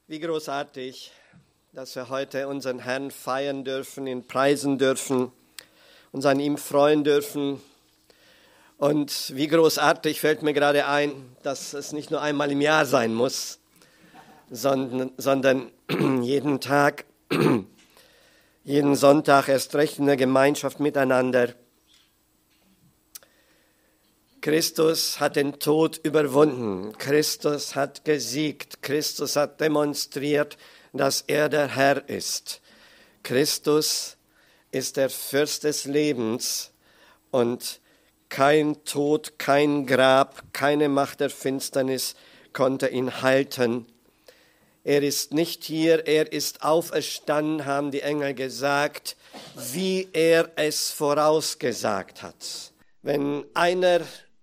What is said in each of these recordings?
Wie großartig, dass wir heute unseren Herrn feiern dürfen, ihn preisen dürfen, uns an ihm freuen dürfen. Und wie großartig fällt mir gerade ein, dass es nicht nur einmal im Jahr sein muss, sondern jeden Tag, jeden Sonntag, erst recht in der Gemeinschaft miteinander. Christus hat den Tod überwunden. Christus hat gesiegt. Christus hat demonstriert, dass er der Herr ist. Christus ist der Fürst des Lebens und kein Tod, kein Grab, keine Macht der Finsternis konnte ihn halten. Er ist nicht hier, er ist auferstanden, haben die Engel gesagt, wie er es vorausgesagt hat. Wenn einer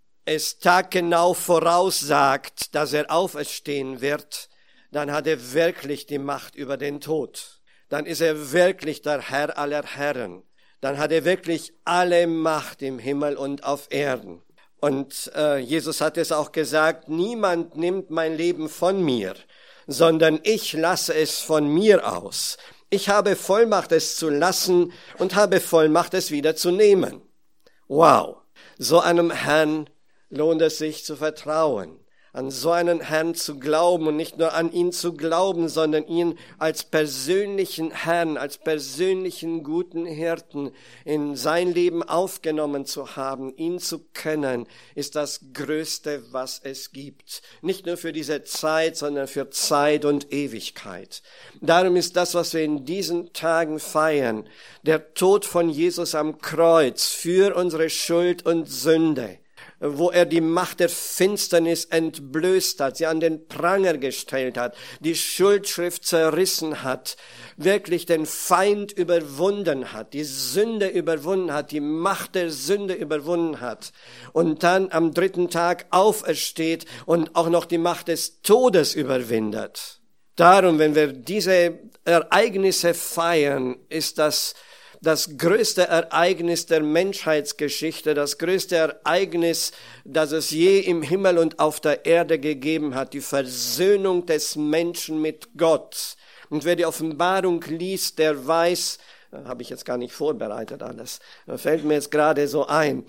es taggenau voraussagt, dass er auferstehen wird, dann hat er wirklich die Macht über den Tod. Dann ist er wirklich der Herr aller Herren. Dann hat er wirklich alle Macht im Himmel und auf Erden. Und Jesus hat es auch gesagt, niemand nimmt mein Leben von mir, sondern ich lasse es von mir aus. Ich habe Vollmacht, es zu lassen und habe Vollmacht, es wieder zu nehmen. Wow, so einem Herrn lohnt es sich zu vertrauen, an so einen Herrn zu glauben und nicht nur an ihn zu glauben, sondern ihn als persönlichen Herrn, als persönlichen guten Hirten in sein Leben aufgenommen zu haben, ihn zu kennen, ist das Größte, was es gibt. Nicht nur für diese Zeit, sondern für Zeit und Ewigkeit. Darum ist das, was wir in diesen Tagen feiern, der Tod von Jesus am Kreuz für unsere Schuld und Sünde, wo er die Macht der Finsternis entblößt hat, sie an den Pranger gestellt hat, die Schuldschrift zerrissen hat, wirklich den Feind überwunden hat, die Sünde überwunden hat, die Macht der Sünde überwunden hat und dann am dritten Tag aufersteht und auch noch die Macht des Todes überwindet. Darum, wenn wir diese Ereignisse feiern, ist das größte Ereignis der Menschheitsgeschichte, das größte Ereignis, das es je im Himmel und auf der Erde gegeben hat, die Versöhnung des Menschen mit Gott. Und wer die Offenbarung liest, der weiß, habe ich jetzt gar nicht vorbereitet alles, fällt mir jetzt gerade so ein,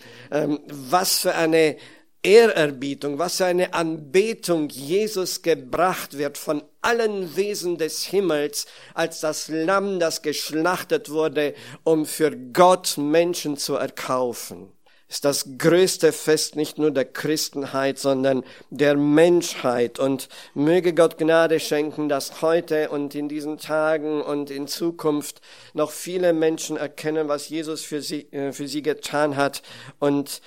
was für eine Ehrerbietung, was für eine Anbetung Jesus gebracht wird von allen Wesen des Himmels als das Lamm, das geschlachtet wurde, um für Gott Menschen zu erkaufen. Ist das größte Fest nicht nur der Christenheit, sondern der Menschheit. Und möge Gott Gnade schenken, dass heute und in diesen Tagen und in Zukunft noch viele Menschen erkennen, was Jesus für sie getan hat und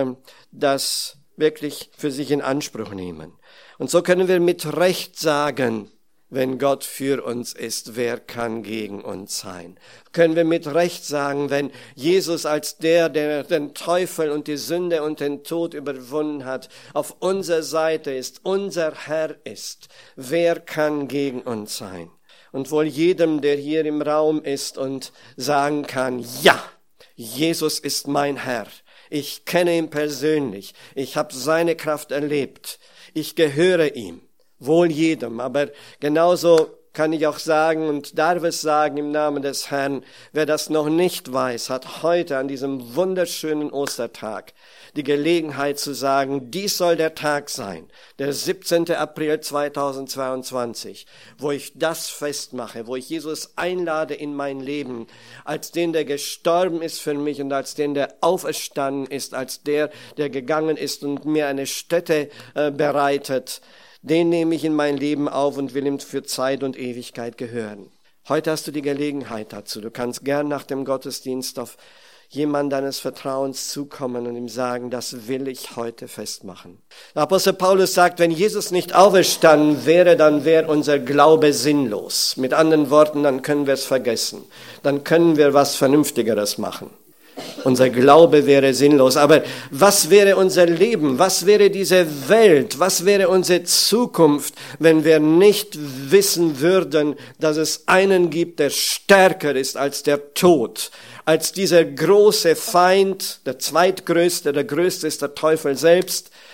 das wirklich für sich in Anspruch nehmen. Und so können wir mit Recht sagen, wenn Gott für uns ist, wer kann gegen uns sein? Können wir mit Recht sagen, wenn Jesus als der den Teufel und die Sünde und den Tod überwunden hat, auf unserer Seite ist, unser Herr ist, wer kann gegen uns sein? Und wohl jedem, der hier im Raum ist und sagen kann, ja, Jesus ist mein Herr. Ich kenne ihn persönlich. Ich habe seine Kraft erlebt. Ich gehöre ihm. Wohl jedem. Aber genauso kann ich auch sagen und darf es sagen im Namen des Herrn, wer das noch nicht weiß, hat heute an diesem wunderschönen Ostertag die Gelegenheit zu sagen, dies soll der Tag sein, der 17. April 2022, wo ich das festmache, wo ich Jesus einlade in mein Leben, als den, der gestorben ist für mich und als den, der auferstanden ist, als der gegangen ist und mir eine Stätte bereitet. Den nehme ich in mein Leben auf und will ihm für Zeit und Ewigkeit gehören. Heute hast du die Gelegenheit dazu. Du kannst gern nach dem Gottesdienst auf jemand deines Vertrauens zukommen und ihm sagen, das will ich heute festmachen. Der Apostel Paulus sagt, wenn Jesus nicht auferstanden wäre, dann wäre unser Glaube sinnlos. Mit anderen Worten, dann können wir es vergessen. Dann können wir was Vernünftigeres machen. Unser Glaube wäre sinnlos. Aber was wäre unser Leben? Was wäre diese Welt? Was wäre unsere Zukunft, wenn wir nicht wissen würden, dass es einen gibt, der stärker ist als der Tod? Als dieser große Feind, der zweitgrößte, der größte ist der Teufel selbst.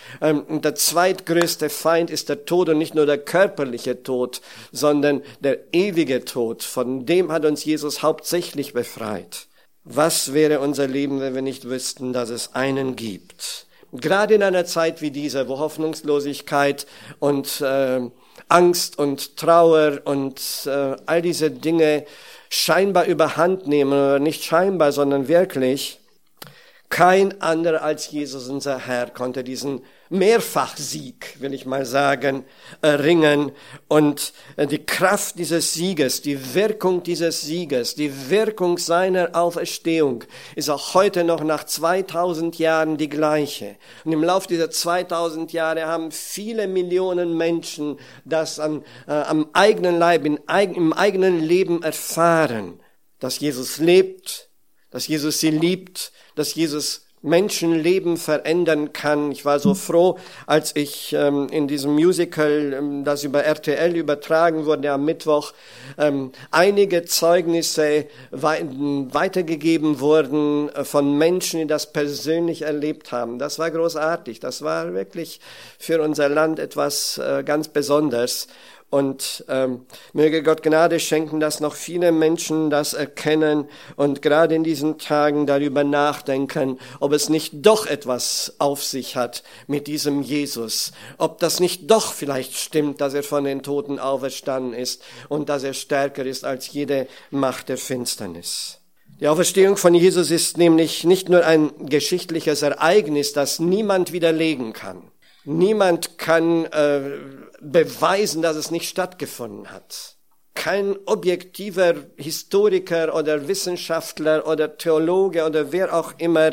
Und der zweitgrößte Feind ist der Tod und nicht nur der körperliche Tod, sondern der ewige Tod. Von dem hat uns Jesus hauptsächlich befreit. Was wäre unser Leben, wenn wir nicht wüssten, dass es einen gibt? Gerade in einer Zeit wie dieser, wo Hoffnungslosigkeit und Angst und Trauer und all diese Dinge scheinbar überhand nehmen, oder nicht scheinbar, sondern wirklich, kein anderer als Jesus, unser Herr, konnte diesen Mehrfachsieg, will ich mal sagen, erringen. Und die Kraft dieses Sieges, die Wirkung dieses Sieges, die Wirkung seiner Auferstehung ist auch heute noch nach 2000 Jahren die gleiche. Und im Laufe dieser 2000 Jahre haben viele Millionen Menschen das am eigenen Leib, im eigenen Leben erfahren, dass Jesus lebt, dass Jesus sie liebt, dass Jesus Menschenleben verändern kann. Ich war so froh, als ich in diesem Musical, das über RTL übertragen wurde am Mittwoch, einige Zeugnisse weitergegeben wurden von Menschen, die das persönlich erlebt haben. Das war großartig. Das war wirklich für unser Land etwas ganz Besonderes. Und möge Gott Gnade schenken, dass noch viele Menschen das erkennen und gerade in diesen Tagen darüber nachdenken, ob es nicht doch etwas auf sich hat mit diesem Jesus, ob das nicht doch vielleicht stimmt, dass er von den Toten auferstanden ist und dass er stärker ist als jede Macht der Finsternis. Die Auferstehung von Jesus ist nämlich nicht nur ein geschichtliches Ereignis, das niemand widerlegen kann. Niemand kann beweisen, dass es nicht stattgefunden hat. Kein objektiver Historiker oder Wissenschaftler oder Theologe oder wer auch immer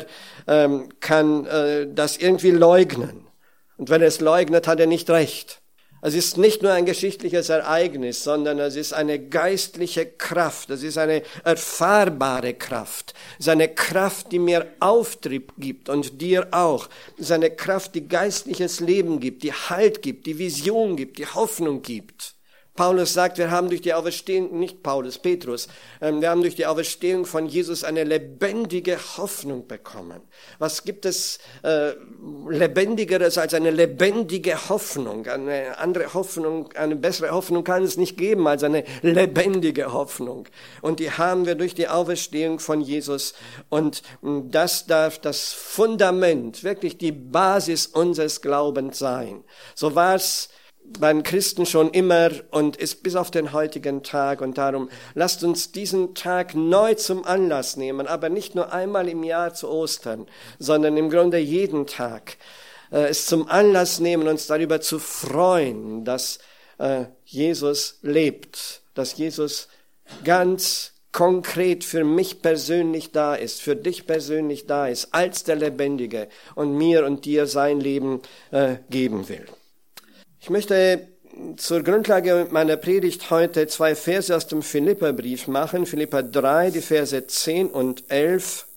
kann das irgendwie leugnen. Und wenn er es leugnet, hat er nicht recht. Es ist nicht nur ein geschichtliches Ereignis, sondern es ist eine geistliche Kraft. Es ist eine erfahrbare Kraft. Es ist eine Kraft, die mir Auftrieb gibt und dir auch. Es ist eine Kraft, die geistliches Leben gibt, die Halt gibt, die Vision gibt, die Hoffnung gibt. Paulus sagt, wir haben durch die Auferstehung, nicht Paulus, Petrus, wir haben durch die Auferstehung von Jesus eine lebendige Hoffnung bekommen. Was gibt es Lebendigeres als eine lebendige Hoffnung? Eine andere Hoffnung, eine bessere Hoffnung kann es nicht geben als eine lebendige Hoffnung. Und die haben wir durch die Auferstehung von Jesus. Und das darf das Fundament, wirklich die Basis unseres Glaubens sein. So war es bei den Christen schon immer und ist bis auf den heutigen Tag. Und darum lasst uns diesen Tag neu zum Anlass nehmen, aber nicht nur einmal im Jahr zu Ostern, sondern im Grunde jeden Tag es zum Anlass nehmen, uns darüber zu freuen, dass Jesus lebt, dass Jesus ganz konkret für mich persönlich da ist, für dich persönlich da ist, als der Lebendige und mir und dir sein Leben geben will. Ich möchte zur Grundlage meiner Predigt heute 2 Verse aus dem Philipperbrief machen. Philipper 3, die Verse 10 und 11.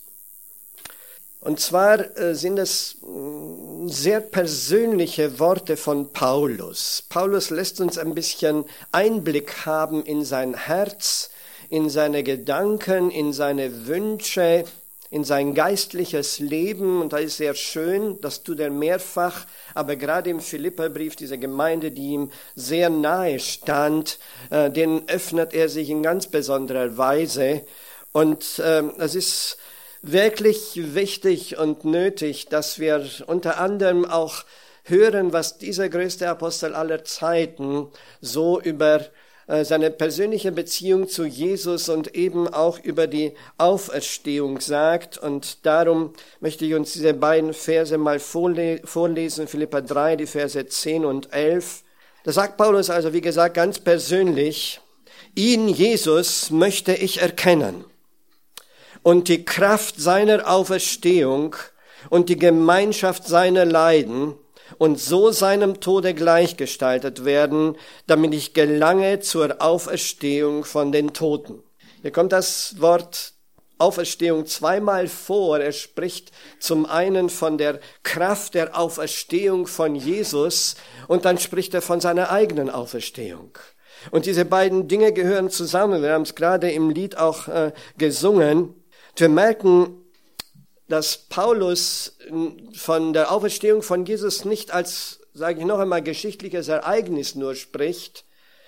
Und zwar sind es sehr persönliche Worte von Paulus. Paulus lässt uns ein bisschen Einblick haben in sein Herz, in seine Gedanken, in seine Wünsche, in sein geistliches Leben. Und da ist sehr schön, das tut er mehrfach, aber gerade im Philipperbrief, diese Gemeinde, die ihm sehr nahe stand, denen öffnet er sich in ganz besonderer Weise. Und es ist wirklich wichtig und nötig, dass wir unter anderem auch hören, was dieser größte Apostel aller Zeiten so über seine persönliche Beziehung zu Jesus und eben auch über die Auferstehung sagt. Und darum möchte ich uns diese beiden Verse mal vorlesen, Philipper 3, die Verse 10 und 11. Da sagt Paulus also, wie gesagt, ganz persönlich, ihn, Jesus, möchte ich erkennen und die Kraft seiner Auferstehung und die Gemeinschaft seiner Leiden und so seinem Tode gleichgestaltet werden, damit ich gelange zur Auferstehung von den Toten. Hier kommt das Wort Auferstehung zweimal vor. Er spricht zum einen von der Kraft der Auferstehung von Jesus und dann spricht er von seiner eigenen Auferstehung. Und diese beiden Dinge gehören zusammen. Wir haben es gerade im Lied auch gesungen. Wir merken, dass Paulus von der Auferstehung von Jesus nicht als, sage ich noch einmal, geschichtliches Ereignis nur spricht,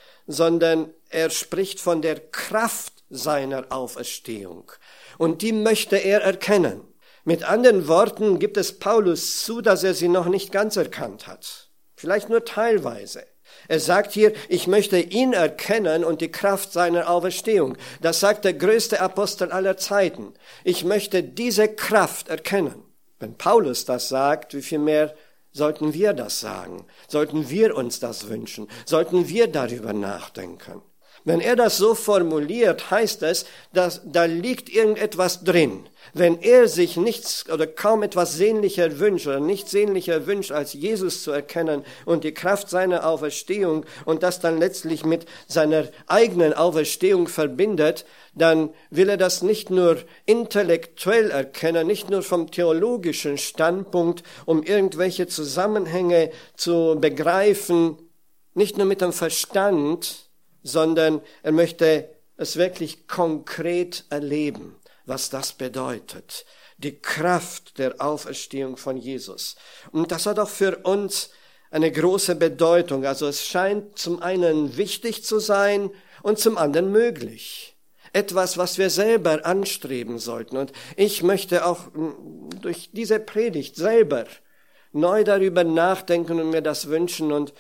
sondern er spricht von der Kraft seiner Auferstehung. Und die möchte er erkennen. Mit anderen Worten gibt es Paulus zu, dass er sie noch nicht ganz erkannt hat. Vielleicht nur teilweise. Er sagt hier, ich möchte ihn erkennen und die Kraft seiner Auferstehung. Das sagt der größte Apostel aller Zeiten. Ich möchte diese Kraft erkennen. Wenn Paulus das sagt, wie viel mehr sollten wir das sagen? Sollten wir uns das wünschen? Sollten wir darüber nachdenken? Wenn er das so formuliert, heißt es, dass da liegt irgendetwas drin. Wenn er sich nichts oder kaum etwas sehnlicher wünscht oder nicht sehnlicher wünscht, als Jesus zu erkennen und die Kraft seiner Auferstehung und das dann letztlich mit seiner eigenen Auferstehung verbindet, dann will er das nicht nur intellektuell erkennen, nicht nur vom theologischen Standpunkt, um irgendwelche Zusammenhänge zu begreifen, nicht nur mit dem Verstand, sondern er möchte es wirklich konkret erleben, was das bedeutet. Die Kraft der Auferstehung von Jesus. Und das hat auch für uns eine große Bedeutung. Also es scheint zum einen wichtig zu sein und zum anderen möglich. Etwas, was wir selber anstreben sollten. Und ich möchte auch durch diese Predigt selber neu darüber nachdenken und mir das wünschen und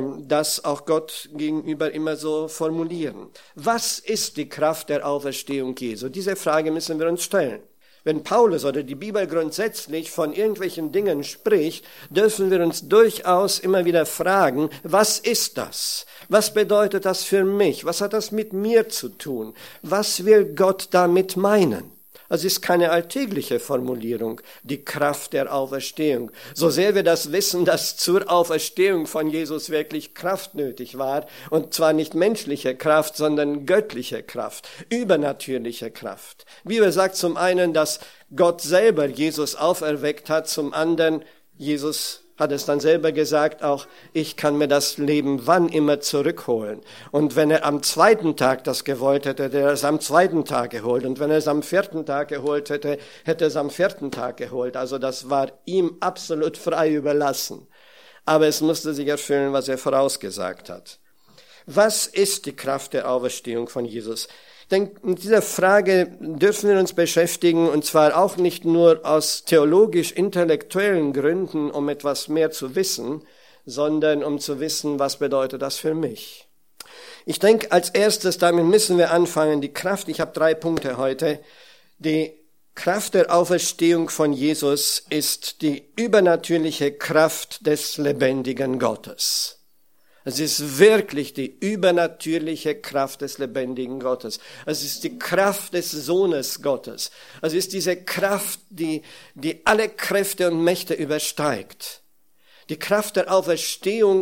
das auch Gott gegenüber immer so formulieren. Was ist die Kraft der Auferstehung Jesu? Diese Frage müssen wir uns stellen. Wenn Paulus oder die Bibel grundsätzlich von irgendwelchen Dingen spricht, dürfen wir uns durchaus immer wieder fragen, was ist das? Was bedeutet das für mich? Was hat das mit mir zu tun? Was will Gott damit meinen? Es ist keine alltägliche Formulierung, die Kraft der Auferstehung. So sehr wir das wissen, dass zur Auferstehung von Jesus wirklich Kraft nötig war, und zwar nicht menschliche Kraft, sondern göttliche Kraft, übernatürliche Kraft. Die Bibel sagt zum einen, dass Gott selber Jesus auferweckt hat, zum anderen, Jesus hat es dann selber gesagt, auch ich kann mir das Leben wann immer zurückholen. Und wenn er am zweiten Tag das gewollt hätte, hätte er es am zweiten Tag geholt. Und wenn er es am vierten Tag geholt hätte, hätte er es am vierten Tag geholt. Also das war ihm absolut frei überlassen. Aber es musste sich erfüllen, was er vorausgesagt hat. Was ist die Kraft der Auferstehung von Jesus? Ich denke, mit dieser Frage dürfen wir uns beschäftigen, und zwar auch nicht nur aus theologisch-intellektuellen Gründen, um etwas mehr zu wissen, sondern um zu wissen, was bedeutet das für mich. Ich denke, als erstes, damit müssen wir anfangen, die Kraft, ich habe 3 Punkte heute, die Kraft der Auferstehung von Jesus ist die übernatürliche Kraft des lebendigen Gottes. Es ist wirklich die übernatürliche Kraft des lebendigen Gottes. Es ist die Kraft des Sohnes Gottes. Es ist diese Kraft, die alle Kräfte und Mächte übersteigt. Die Kraft der Auferstehung,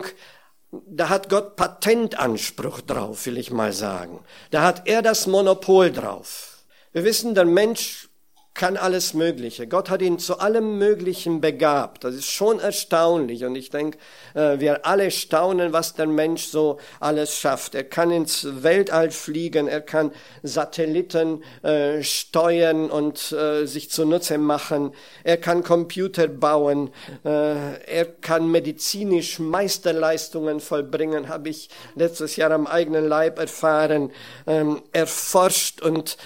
da hat Gott Patentanspruch drauf, will ich mal sagen. Da hat er das Monopol drauf. Wir wissen, der Mensch kann alles Mögliche. Gott hat ihn zu allem Möglichen begabt. Das ist schon erstaunlich. Und ich denke, wir alle staunen, was der Mensch so alles schafft. Er kann ins Weltall fliegen, er kann Satelliten steuern und sich zunutze machen. Er kann Computer bauen. Er kann medizinisch Meisterleistungen vollbringen, habe ich letztes Jahr am eigenen Leib erfahren. Er forscht und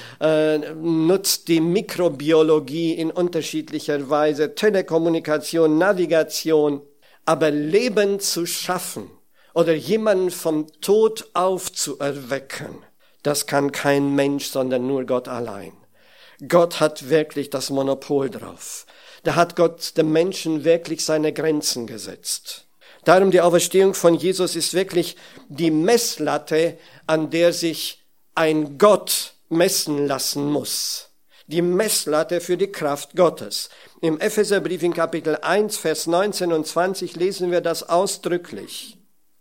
nutzt die Mikrobiologie in unterschiedlicher Weise, Telekommunikation, Navigation, aber Leben zu schaffen oder jemanden vom Tod aufzuerwecken, das kann kein Mensch, sondern nur Gott allein. Gott hat wirklich das Monopol drauf. Da hat Gott dem Menschen wirklich seine Grenzen gesetzt. Darum die Auferstehung von Jesus ist wirklich die Messlatte, an der sich ein Gott messen lassen muss. Die Messlatte für die Kraft Gottes. Im Epheserbrief in Kapitel 1, Vers 19 und 20 lesen wir das ausdrücklich.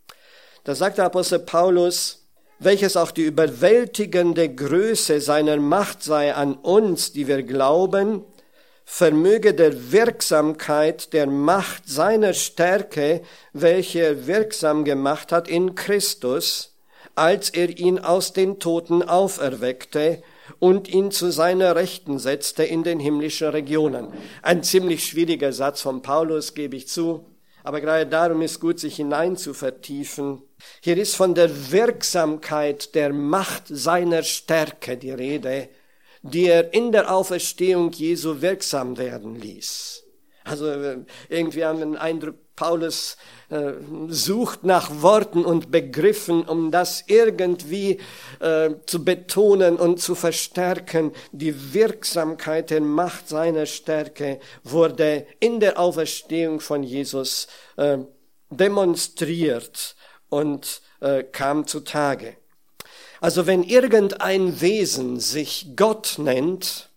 Da sagt der Apostel Paulus, welches auch die überwältigende Größe seiner Macht sei an uns, die wir glauben, vermöge der Wirksamkeit der Macht seiner Stärke, welche er wirksam gemacht hat in Christus, als er ihn aus den Toten auferweckte und ihn zu seiner Rechten setzte in den himmlischen Regionen. Ein ziemlich schwieriger Satz von Paulus, gebe ich zu, aber gerade darum ist gut, sich hinein zu vertiefen. Hier ist von der Wirksamkeit der Macht seiner Stärke die Rede, die er in der Auferstehung Jesu wirksam werden ließ. Also irgendwie haben wir den Eindruck, Paulus sucht nach Worten und Begriffen, um das irgendwie zu betonen und zu verstärken. Die Wirksamkeit der Macht seiner Stärke wurde in der Auferstehung von Jesus demonstriert und kam zutage. Also wenn irgendein Wesen sich Gott nennt,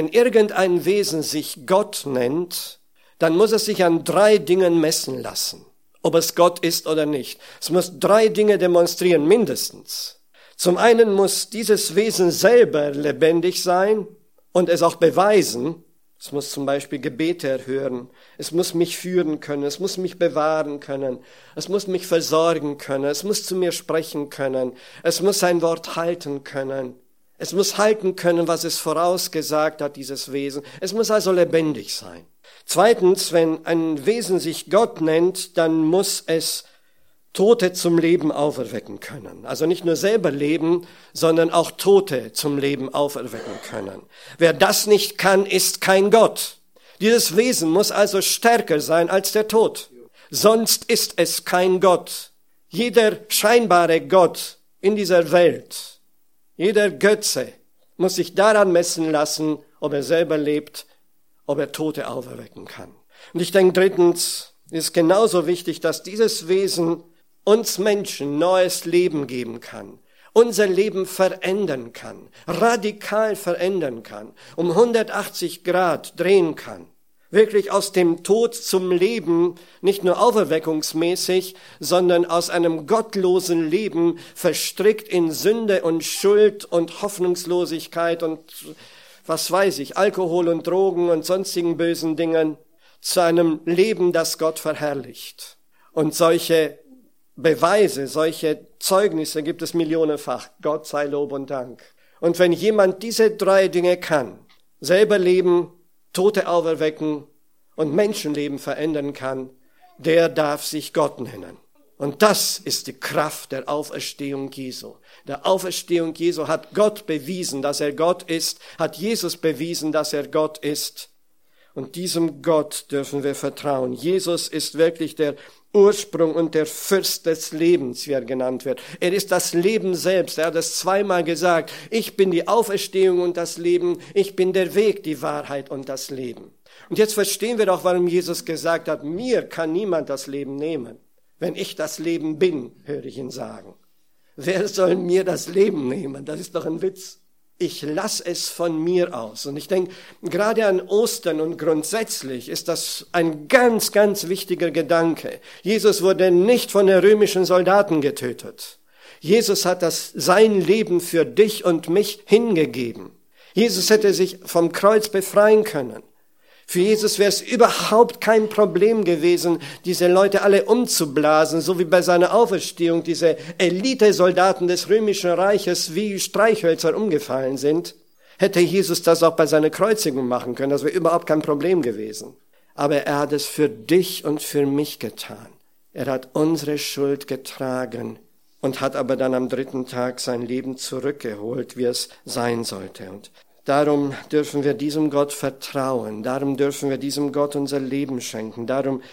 dann muss es sich an 3 Dingen messen lassen, ob es Gott ist oder nicht. Es muss 3 Dinge demonstrieren, mindestens. Zum einen muss dieses Wesen selber lebendig sein und es auch beweisen. Es muss zum Beispiel Gebete erhören. Es muss mich führen können. Es muss mich bewahren können. Es muss mich versorgen können. Es muss zu mir sprechen können. Es muss sein Wort halten können. Es muss halten können, was es vorausgesagt hat, dieses Wesen. Es muss also lebendig sein. Zweitens, wenn ein Wesen sich Gott nennt, dann muss es Tote zum Leben auferwecken können. Also nicht nur selber leben, sondern auch Tote zum Leben auferwecken können. Wer das nicht kann, ist kein Gott. Dieses Wesen muss also stärker sein als der Tod. Sonst ist es kein Gott. Jeder scheinbare Gott in dieser Welt, jeder Götze muss sich daran messen lassen, ob er selber lebt, ob er Tote auferwecken kann. Und ich denke, drittens ist genauso wichtig, dass dieses Wesen uns Menschen neues Leben geben kann, unser Leben verändern kann, radikal verändern kann, um 180 Grad drehen kann. Wirklich aus dem Tod zum Leben, nicht nur auferweckungsmäßig, sondern aus einem gottlosen Leben, verstrickt in Sünde und Schuld und Hoffnungslosigkeit und was weiß ich, Alkohol und Drogen und sonstigen bösen Dingen, zu einem Leben, das Gott verherrlicht. Und solche Beweise, solche Zeugnisse gibt es millionenfach. Gott sei Lob und Dank. Und wenn jemand diese 3 Dinge kann, selber leben, Tote auferwecken und Menschenleben verändern kann, der darf sich Gott nennen. Und das ist die Kraft der Auferstehung Jesu. Der Auferstehung Jesu hat Gott bewiesen, dass er Gott ist, hat Jesus bewiesen, dass er Gott ist. Und diesem Gott dürfen wir vertrauen. Jesus ist wirklich der Ursprung und der Fürst des Lebens, wie er genannt wird. Er ist das Leben selbst. Er hat es 2-mal gesagt. Ich bin die Auferstehung und das Leben. Ich bin der Weg, die Wahrheit und das Leben. Und jetzt verstehen wir doch, warum Jesus gesagt hat, mir kann niemand das Leben nehmen. Wenn ich das Leben bin, höre ich ihn sagen. Wer soll mir das Leben nehmen? Das ist doch ein Witz. Ich lasse es von mir aus. Und ich denke, gerade an Ostern und grundsätzlich ist das ein ganz, ganz wichtiger Gedanke. Jesus wurde nicht von den römischen Soldaten getötet. Jesus hat sein Leben für dich und mich hingegeben. Jesus hätte sich vom Kreuz befreien können. Für Jesus wäre es überhaupt kein Problem gewesen, diese Leute alle umzublasen, so wie bei seiner Auferstehung diese Elitesoldaten des römischen Reiches wie Streichhölzer umgefallen sind. Hätte Jesus das auch bei seiner Kreuzigung machen können, das wäre überhaupt kein Problem gewesen. Aber er hat es für dich und für mich getan. Er hat unsere Schuld getragen und hat aber dann am 3. Tag sein Leben zurückgeholt, wie es sein sollte. Und darum dürfen wir diesem Gott vertrauen. Darum dürfen wir diesem Gott unser Leben schenken.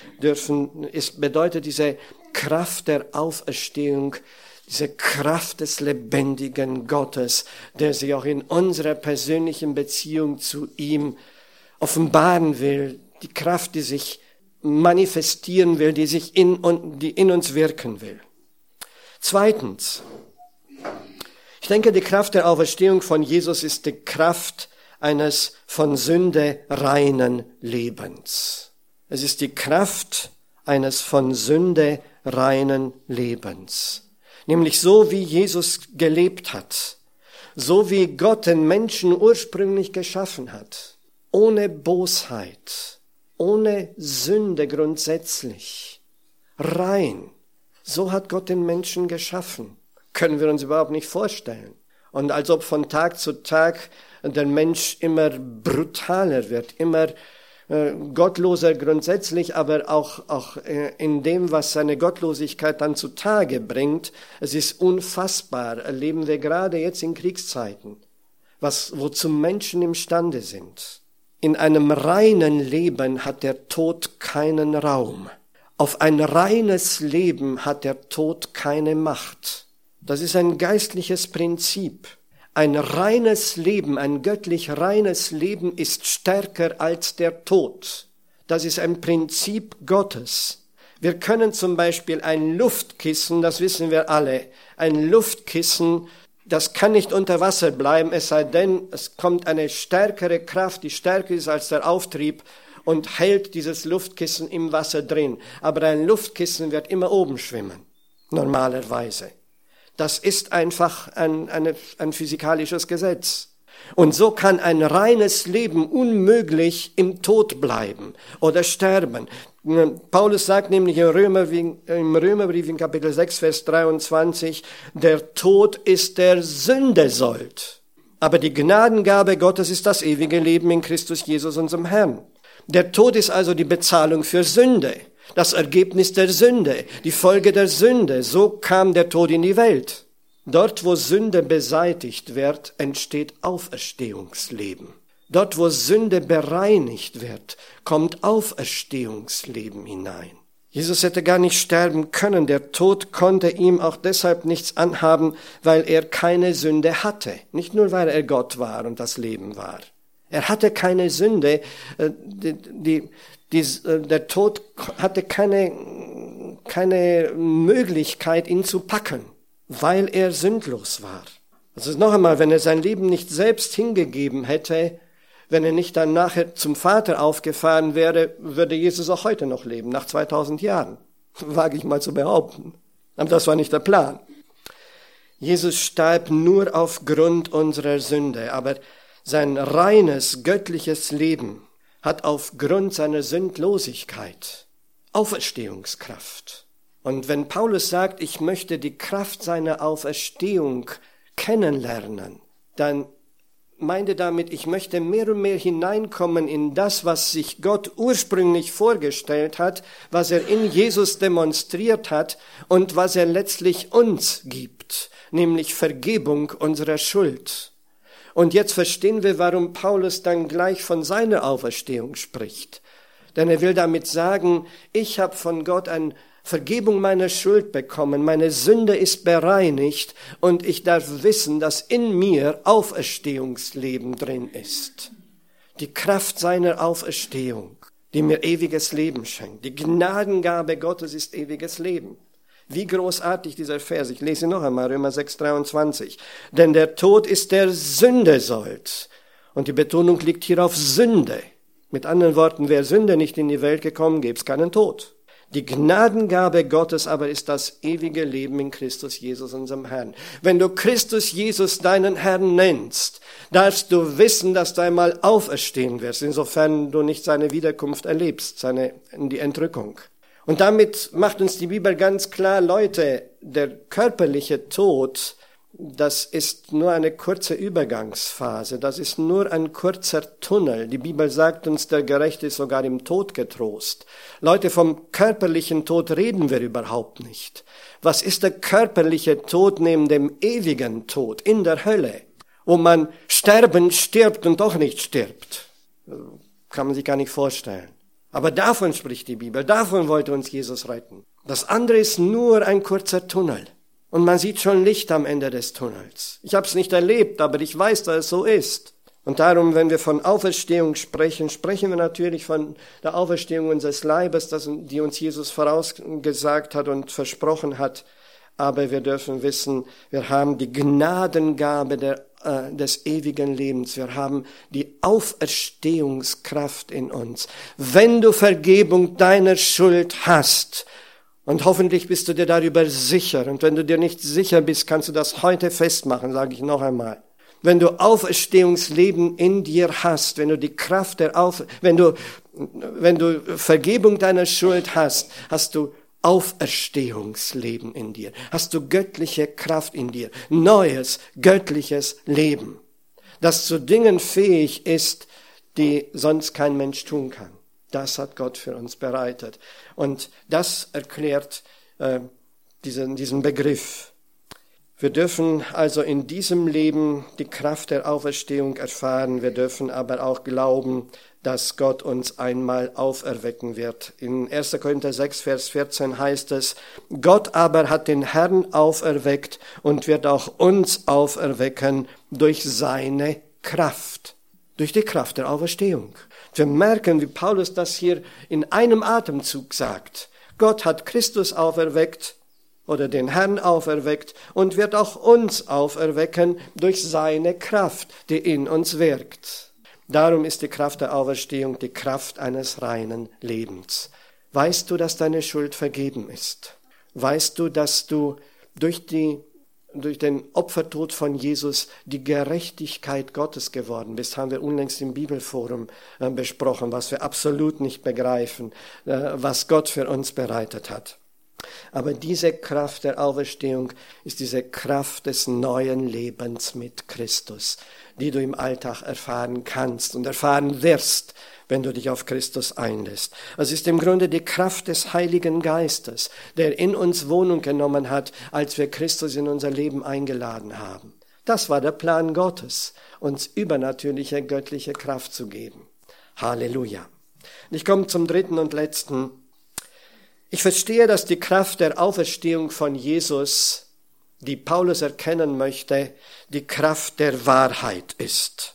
Bedeutet diese Kraft der Auferstehung, diese Kraft des lebendigen Gottes, der sich auch in unserer persönlichen Beziehung zu ihm offenbaren will. Die Kraft, die sich manifestieren will, die in uns wirken will. Zweitens, ich denke, die Kraft der Auferstehung von Jesus ist die Kraft eines von Sünde reinen Lebens. Es ist die Kraft eines von Sünde reinen Lebens. Nämlich so, wie Jesus gelebt hat, so wie Gott den Menschen ursprünglich geschaffen hat, ohne Bosheit, ohne Sünde grundsätzlich, rein. So hat Gott den Menschen geschaffen. Können wir uns überhaupt nicht vorstellen. Und als ob von Tag zu Tag der Mensch immer brutaler wird, immer gottloser grundsätzlich, aber auch in dem, was seine Gottlosigkeit dann zutage bringt. Es ist unfassbar, erleben wir gerade jetzt in Kriegszeiten, wozu Menschen imstande sind. In einem reinen Leben hat der Tod keinen Raum. Auf ein reines Leben hat der Tod keine Macht. Das ist ein geistliches Prinzip. Ein reines Leben, ein göttlich reines Leben ist stärker als der Tod. Das ist ein Prinzip Gottes. Wir können zum Beispiel ein Luftkissen, das wissen wir alle, ein Luftkissen, das kann nicht unter Wasser bleiben, es sei denn, es kommt eine stärkere Kraft, die stärker ist als der Auftrieb und hält dieses Luftkissen im Wasser drin. Aber ein Luftkissen wird immer oben schwimmen, normalerweise. Das ist einfach ein physikalisches Gesetz. Und so kann ein reines Leben unmöglich im Tod bleiben oder sterben. Paulus sagt nämlich im Römerbrief in Kapitel 6, Vers 23, der Tod ist der Sünde Sold. Aber die Gnadengabe Gottes ist das ewige Leben in Christus Jesus, unserem Herrn. Der Tod ist also die Bezahlung für Sünde. Das Ergebnis der Sünde, die Folge der Sünde. So kam der Tod in die Welt. Dort, wo Sünde beseitigt wird, entsteht Auferstehungsleben. Dort, wo Sünde bereinigt wird, kommt Auferstehungsleben hinein. Jesus hätte gar nicht sterben können. Der Tod konnte ihm auch deshalb nichts anhaben, weil er keine Sünde hatte. Nicht nur, weil er Gott war und das Leben war. Er hatte keine Sünde. Der Tod hatte keine Möglichkeit, ihn zu packen, weil er sündlos war. Also noch einmal, wenn er sein Leben nicht selbst hingegeben hätte, wenn er nicht dann nachher zum Vater aufgefahren wäre, würde Jesus auch heute noch leben, nach 2000 Jahren. Wage ich mal zu behaupten. Aber das war nicht der Plan. Jesus starb nur aufgrund unserer Sünde, aber sein reines, göttliches Leben hat aufgrund seiner Sündlosigkeit Auferstehungskraft. Und wenn Paulus sagt, ich möchte die Kraft seiner Auferstehung kennenlernen, dann meinte damit, ich möchte mehr und mehr hineinkommen in das, was sich Gott ursprünglich vorgestellt hat, was er in Jesus demonstriert hat und was er letztlich uns gibt, nämlich Vergebung unserer Schuld. Und jetzt verstehen wir, warum Paulus dann gleich von seiner Auferstehung spricht. Denn er will damit sagen, ich habe von Gott eine Vergebung meiner Schuld bekommen, meine Sünde ist bereinigt und ich darf wissen, dass in mir Auferstehungsleben drin ist. Die Kraft seiner Auferstehung, die mir ewiges Leben schenkt. Die Gnadengabe Gottes ist ewiges Leben. Wie großartig dieser Vers. Ich lese noch einmal Römer 6, 23. Denn der Tod ist der Sünde Sold. Und die Betonung liegt hier auf Sünde. Mit anderen Worten, wäre Sünde nicht in die Welt gekommen, gäbe es keinen Tod. Die Gnadengabe Gottes aber ist das ewige Leben in Christus Jesus, unserem Herrn. Wenn du Christus Jesus deinen Herrn nennst, darfst du wissen, dass du einmal auferstehen wirst, insofern du nicht seine Wiederkunft erlebst, die Entrückung. Und damit macht uns die Bibel ganz klar, Leute, der körperliche Tod, das ist nur eine kurze Übergangsphase, das ist nur ein kurzer Tunnel. Die Bibel sagt uns, der Gerechte ist sogar im Tod getrost. Leute, vom körperlichen Tod reden wir überhaupt nicht. Was ist der körperliche Tod neben dem ewigen Tod in der Hölle, wo man stirbt und doch nicht stirbt? Kann man sich gar nicht vorstellen. Aber davon spricht die Bibel, davon wollte uns Jesus retten. Das andere ist nur ein kurzer Tunnel. Und man sieht schon Licht am Ende des Tunnels. Ich habe es nicht erlebt, aber ich weiß, dass es so ist. Und darum, wenn wir von Auferstehung sprechen, sprechen wir natürlich von der Auferstehung unseres Leibes, die uns Jesus vorausgesagt hat und versprochen hat. Aber wir dürfen wissen, wir haben die Gnadengabe des ewigen Lebens. Wir haben die Auferstehungskraft in uns. Wenn du Vergebung deiner Schuld hast, und hoffentlich bist du dir darüber sicher, und wenn du dir nicht sicher bist, kannst du das heute festmachen, sage ich noch einmal. Wenn du Auferstehungsleben in dir hast, wenn du die Kraft wenn du Vergebung deiner Schuld hast, hast du Auferstehungsleben in dir? Hast du göttliche Kraft in dir? Neues, göttliches Leben, das zu Dingen fähig ist, die sonst kein Mensch tun kann. Das hat Gott für uns bereitet. Und das erklärt diesen Begriff. Wir dürfen also in diesem Leben die Kraft der Auferstehung erfahren. Wir dürfen aber auch glauben, dass Gott uns einmal auferwecken wird. In 1. Korinther 6, Vers 14 heißt es, Gott aber hat den Herrn auferweckt und wird auch uns auferwecken durch seine Kraft, durch die Kraft der Auferstehung. Wir merken, wie Paulus das hier in einem Atemzug sagt. Gott hat Christus auferweckt oder den Herrn auferweckt und wird auch uns auferwecken durch seine Kraft, die in uns wirkt. Darum ist die Kraft der Auferstehung die Kraft eines reinen Lebens. Weißt du, dass deine Schuld vergeben ist? Weißt du, dass du durch den Opfertod von Jesus die Gerechtigkeit Gottes geworden bist? Haben wir unlängst im Bibelforum besprochen, was wir absolut nicht begreifen, was Gott für uns bereitet hat. Aber diese Kraft der Auferstehung ist diese Kraft des neuen Lebens mit Christus, die du im Alltag erfahren kannst und erfahren wirst, wenn du dich auf Christus einlässt. Es ist im Grunde die Kraft des Heiligen Geistes, der in uns Wohnung genommen hat, als wir Christus in unser Leben eingeladen haben. Das war der Plan Gottes, uns übernatürliche göttliche Kraft zu geben. Halleluja. Ich komme zum dritten und letzten. Ich verstehe, dass die Kraft der Auferstehung von Jesus, die Paulus erkennen möchte, die Kraft der Wahrheit ist.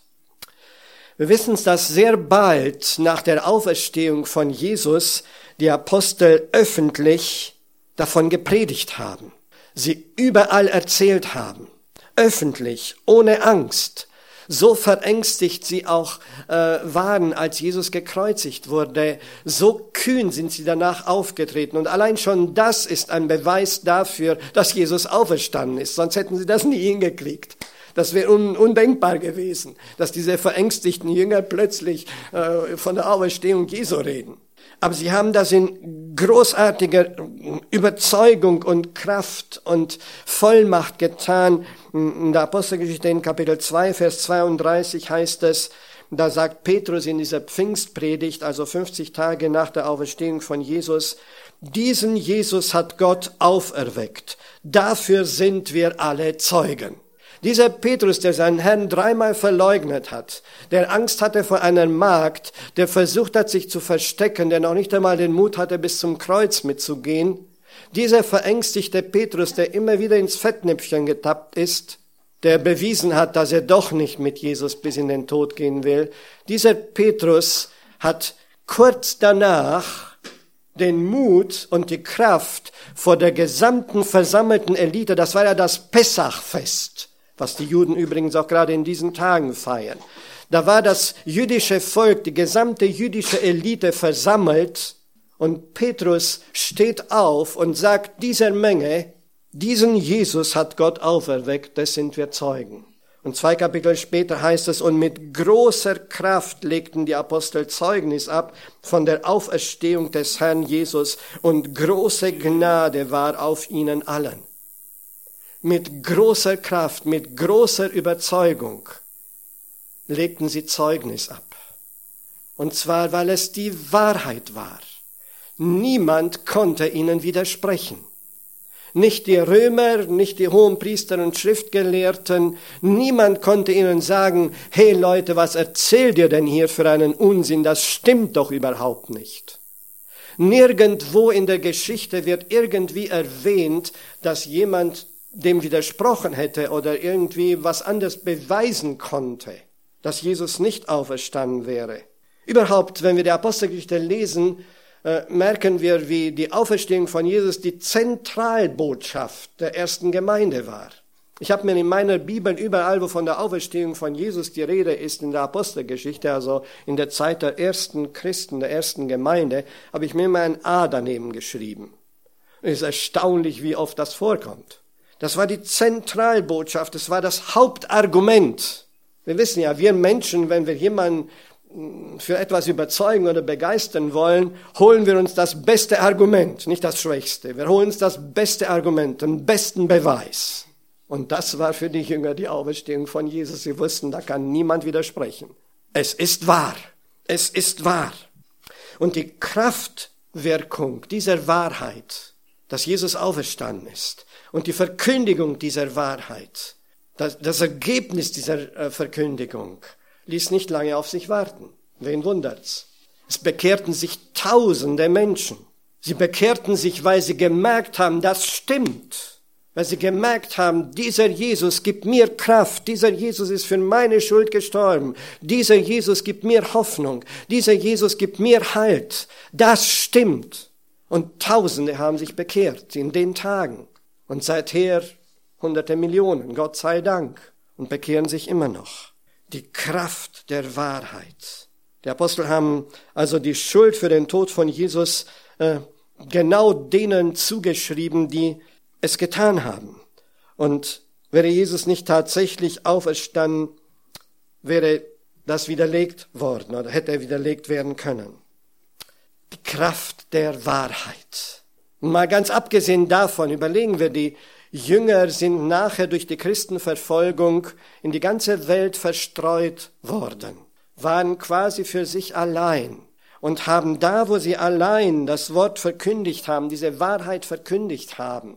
Wir wissen, dass sehr bald nach der Auferstehung von Jesus die Apostel öffentlich davon gepredigt haben, sie überall erzählt haben, öffentlich, ohne Angst. So verängstigt sie auch waren, als Jesus gekreuzigt wurde. So kühn sind sie danach aufgetreten. Und allein schon das ist ein Beweis dafür, dass Jesus auferstanden ist. Sonst hätten sie das nie hingekriegt. Das wäre undenkbar gewesen, dass diese verängstigten Jünger plötzlich von der Auferstehung Jesu reden. Aber sie haben das in großartiger Überzeugung und Kraft und Vollmacht getan. In der Apostelgeschichte in Kapitel 2, Vers 32 heißt es, da sagt Petrus in dieser Pfingstpredigt, also 50 Tage nach der Auferstehung von Jesus, diesen Jesus hat Gott auferweckt. Dafür sind wir alle Zeugen. Dieser Petrus, der seinen Herrn dreimal verleugnet hat, der Angst hatte vor einer Magd, der versucht hat, sich zu verstecken, der noch nicht einmal den Mut hatte, bis zum Kreuz mitzugehen, dieser verängstigte Petrus, der immer wieder ins Fettnäpfchen getappt ist, der bewiesen hat, dass er doch nicht mit Jesus bis in den Tod gehen will, dieser Petrus hat kurz danach den Mut und die Kraft vor der gesamten versammelten Elite, das war ja das Pessachfest, was die Juden übrigens auch gerade in diesen Tagen feiern. Da war das jüdische Volk, die gesamte jüdische Elite versammelt und Petrus steht auf und sagt dieser Menge, diesen Jesus hat Gott auferweckt, das sind wir Zeugen. Und 2 Kapitel später heißt es, und mit großer Kraft legten die Apostel Zeugnis ab von der Auferstehung des Herrn Jesus und große Gnade war auf ihnen allen. Mit großer Kraft, mit großer Überzeugung legten sie Zeugnis ab. Und zwar, weil es die Wahrheit war. Niemand konnte ihnen widersprechen. Nicht die Römer, nicht die Hohenpriester und Schriftgelehrten. Niemand konnte ihnen sagen, hey Leute, was erzählt ihr denn hier für einen Unsinn? Das stimmt doch überhaupt nicht. Nirgendwo in der Geschichte wird irgendwie erwähnt, dass jemand dem widersprochen hätte oder irgendwie was anderes beweisen konnte, dass Jesus nicht auferstanden wäre. Überhaupt, wenn wir die Apostelgeschichte lesen, merken wir, wie die Auferstehung von Jesus die Zentralbotschaft der ersten Gemeinde war. Ich habe mir in meiner Bibel überall, wo von der Auferstehung von Jesus die Rede ist, in der Apostelgeschichte, also in der Zeit der ersten Christen, der ersten Gemeinde, habe ich mir immer ein A daneben geschrieben. Es ist erstaunlich, wie oft das vorkommt. Das war die Zentralbotschaft, das war das Hauptargument. Wir wissen ja, wir Menschen, wenn wir jemanden für etwas überzeugen oder begeistern wollen, holen wir uns das beste Argument, nicht das schwächste. Wir holen uns das beste Argument, den besten Beweis. Und das war für die Jünger die Auferstehung von Jesus. Sie wussten, da kann niemand widersprechen. Es ist wahr. Es ist wahr. Und die Kraftwirkung dieser Wahrheit, dass Jesus auferstanden ist, und die Verkündigung dieser Wahrheit, das Ergebnis dieser Verkündigung, ließ nicht lange auf sich warten. Wen wundert's? Es bekehrten sich Tausende Menschen. Sie bekehrten sich, weil sie gemerkt haben, das stimmt. Weil sie gemerkt haben, dieser Jesus gibt mir Kraft, dieser Jesus ist für meine Schuld gestorben, dieser Jesus gibt mir Hoffnung, dieser Jesus gibt mir Halt. Das stimmt. Und Tausende haben sich bekehrt in den Tagen. Und seither Hunderte Millionen, Gott sei Dank, und bekehren sich immer noch. Die Kraft der Wahrheit. Die Apostel haben also die Schuld für den Tod von Jesus genau denen zugeschrieben, die es getan haben. Und wäre Jesus nicht tatsächlich auferstanden, wäre das widerlegt worden oder hätte widerlegt werden können. Die Kraft der Wahrheit. Und mal ganz abgesehen davon, überlegen wir, die Jünger sind nachher durch die Christenverfolgung in die ganze Welt verstreut worden, waren quasi für sich allein und haben da, wo sie allein das Wort verkündigt haben, diese Wahrheit verkündigt haben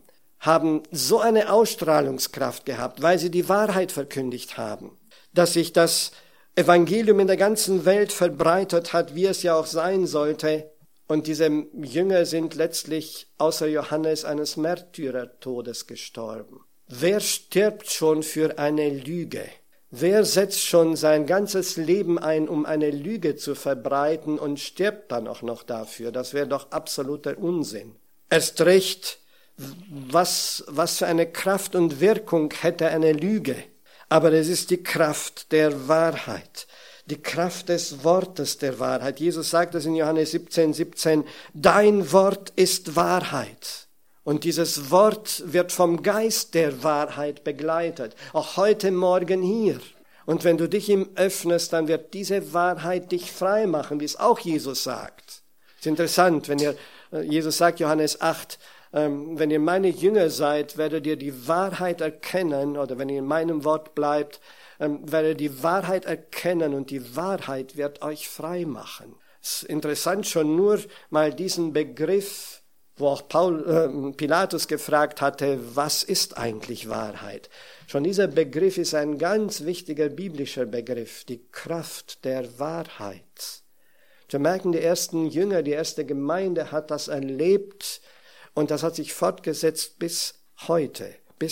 so eine Ausstrahlungskraft gehabt, weil sie die Wahrheit verkündigt haben, dass sich das Evangelium in der ganzen Welt verbreitet hat, wie es ja auch sein sollte. Und diese Jünger sind letztlich außer Johannes eines Märtyrertodes gestorben. Wer stirbt schon für eine Lüge? Wer setzt schon sein ganzes Leben ein, um eine Lüge zu verbreiten und stirbt dann auch noch dafür? Das wäre doch absoluter Unsinn. Erst recht, was für eine Kraft und Wirkung hätte eine Lüge? Aber es ist die Kraft der Wahrheit. Die Kraft des Wortes der Wahrheit. Jesus sagt es in Johannes 17, dein Wort ist Wahrheit. Und dieses Wort wird vom Geist der Wahrheit begleitet. Auch heute Morgen hier. Und wenn du dich ihm öffnest, dann wird diese Wahrheit dich frei machen, wie es auch Jesus sagt. Es ist interessant, Jesus sagt, Johannes 8, wenn ihr meine Jünger seid, werdet ihr die Wahrheit erkennen, oder wenn ihr in meinem Wort bleibt, werdet ihr die Wahrheit erkennen und die Wahrheit wird euch frei machen. Es ist interessant schon nur mal diesen Begriff, wo auch Pilatus gefragt hatte, was ist eigentlich Wahrheit? Schon dieser Begriff ist ein ganz wichtiger biblischer Begriff, die Kraft der Wahrheit. Wir merken, die ersten Jünger, die erste Gemeinde hat das erlebt und das hat sich fortgesetzt bis heute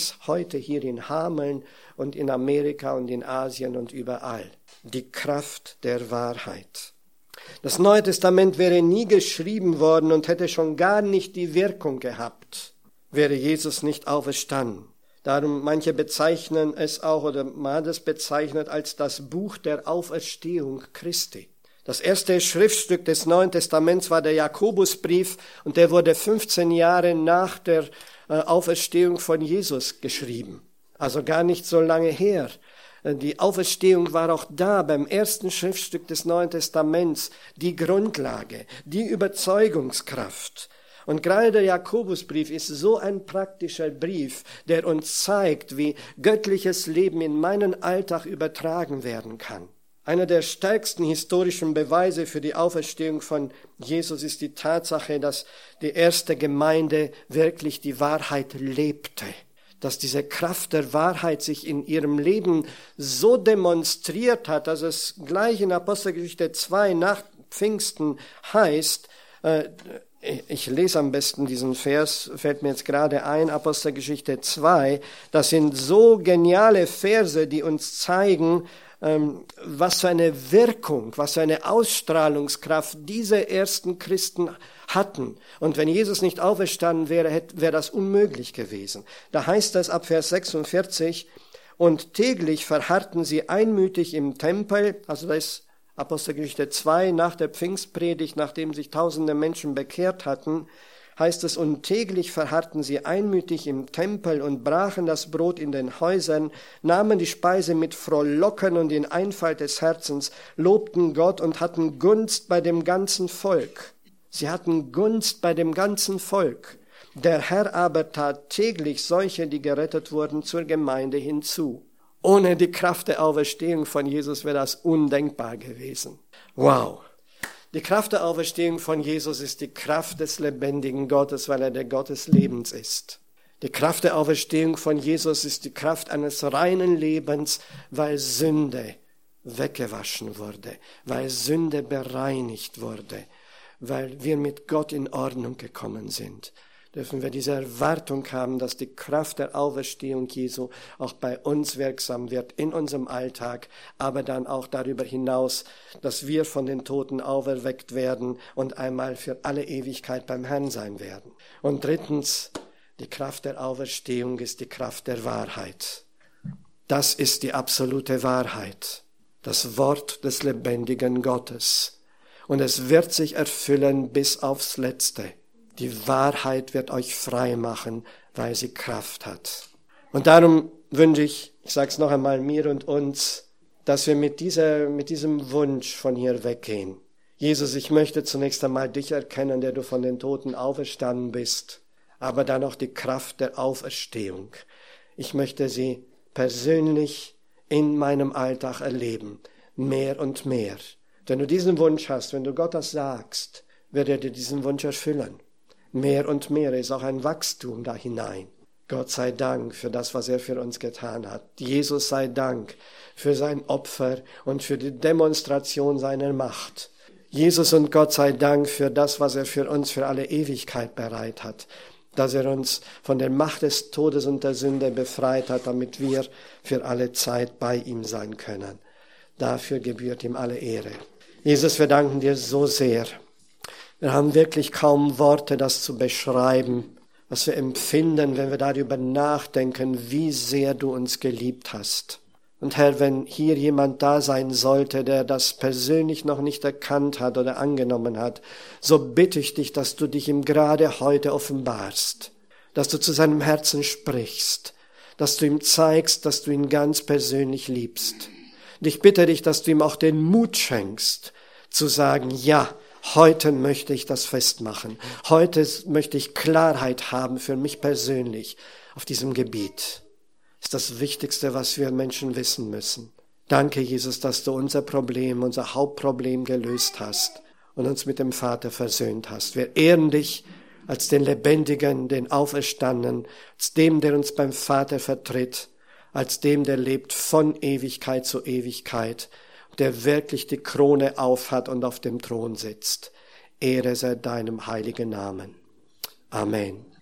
hier in Hameln und in Amerika und in Asien und überall. Die Kraft der Wahrheit. Das Neue Testament wäre nie geschrieben worden und hätte schon gar nicht die Wirkung gehabt, wäre Jesus nicht auferstanden. Darum manche bezeichnen es auch, oder man hat es bezeichnet als das Buch der Auferstehung Christi. Das erste Schriftstück des Neuen Testaments war der Jakobusbrief und der wurde 15 Jahre nach der Auferstehung von Jesus geschrieben. Also gar nicht so lange her. Die Auferstehung war auch da beim ersten Schriftstück des Neuen Testaments die Grundlage, die Überzeugungskraft. Und gerade der Jakobusbrief ist so ein praktischer Brief, der uns zeigt, wie göttliches Leben in meinen Alltag übertragen werden kann. Einer der stärksten historischen Beweise für die Auferstehung von Jesus ist die Tatsache, dass die erste Gemeinde wirklich die Wahrheit lebte. Dass diese Kraft der Wahrheit sich in ihrem Leben so demonstriert hat, dass es gleich in Apostelgeschichte 2 nach Pfingsten heißt, ich lese am besten diesen Vers, fällt mir jetzt gerade ein, Apostelgeschichte 2, das sind so geniale Verse, die uns zeigen, was für eine Wirkung, was für eine Ausstrahlungskraft diese ersten Christen hatten. Und wenn Jesus nicht auferstanden wäre, wäre das unmöglich gewesen. Da heißt es ab Vers 46, und täglich verharrten sie einmütig im Tempel, also das ist Apostelgeschichte 2, nach der Pfingstpredigt, nachdem sich tausende Menschen bekehrt hatten, heißt es, und täglich verharrten sie einmütig im Tempel und brachen das Brot in den Häusern, nahmen die Speise mit Frohlocken und in Einfalt des Herzens, lobten Gott und hatten Gunst bei dem ganzen Volk. Sie hatten Gunst bei dem ganzen Volk. Der Herr aber tat täglich solche, die gerettet wurden, zur Gemeinde hinzu. Ohne die Kraft der Auferstehung von Jesus wäre das undenkbar gewesen. Wow! Die Kraft der Auferstehung von Jesus ist die Kraft des lebendigen Gottes, weil er der Gott des Lebens ist. Die Kraft der Auferstehung von Jesus ist die Kraft eines reinen Lebens, weil Sünde weggewaschen wurde, weil Sünde bereinigt wurde, weil wir mit Gott in Ordnung gekommen sind. Dürfen wir diese Erwartung haben, dass die Kraft der Auferstehung Jesu auch bei uns wirksam wird, in unserem Alltag, aber dann auch darüber hinaus, dass wir von den Toten auferweckt werden und einmal für alle Ewigkeit beim Herrn sein werden. Und drittens, die Kraft der Auferstehung ist die Kraft der Wahrheit. Das ist die absolute Wahrheit, das Wort des lebendigen Gottes. Und es wird sich erfüllen bis aufs Letzte. Die Wahrheit wird euch frei machen, weil sie Kraft hat. Und darum wünsche ich sage es noch einmal, mir und uns, dass wir mit diesem Wunsch von hier weggehen. Jesus, ich möchte zunächst einmal dich erkennen, der du von den Toten auferstanden bist, aber dann auch die Kraft der Auferstehung. Ich möchte sie persönlich in meinem Alltag erleben, mehr und mehr. Wenn du diesen Wunsch hast, wenn du Gott das sagst, wird er dir diesen Wunsch erfüllen. Mehr und mehr ist auch ein Wachstum da hinein. Gott sei Dank für das, was er für uns getan hat. Jesus sei Dank für sein Opfer und für die Demonstration seiner Macht. Jesus und Gott sei Dank für das, was er für uns für alle Ewigkeit bereit hat. Dass er uns von der Macht des Todes und der Sünde befreit hat, damit wir für alle Zeit bei ihm sein können. Dafür gebührt ihm alle Ehre. Jesus, wir danken dir so sehr. Wir haben wirklich kaum Worte, das zu beschreiben, was wir empfinden, wenn wir darüber nachdenken, wie sehr du uns geliebt hast. Und Herr, wenn hier jemand da sein sollte, der das persönlich noch nicht erkannt hat oder angenommen hat, so bitte ich dich, dass du dich ihm gerade heute offenbarst, dass du zu seinem Herzen sprichst, dass du ihm zeigst, dass du ihn ganz persönlich liebst. Und ich bitte dich, dass du ihm auch den Mut schenkst, zu sagen, ja, heute möchte ich das festmachen. Heute möchte ich Klarheit haben für mich persönlich auf diesem Gebiet. Das ist das Wichtigste, was wir Menschen wissen müssen. Danke, Jesus, dass du unser Problem, unser Hauptproblem gelöst hast und uns mit dem Vater versöhnt hast. Wir ehren dich als den Lebendigen, den Auferstandenen, als dem, der uns beim Vater vertritt, als dem, der lebt von Ewigkeit zu Ewigkeit, der wirklich die Krone aufhat und auf dem Thron sitzt. Ehre sei deinem heiligen Namen. Amen.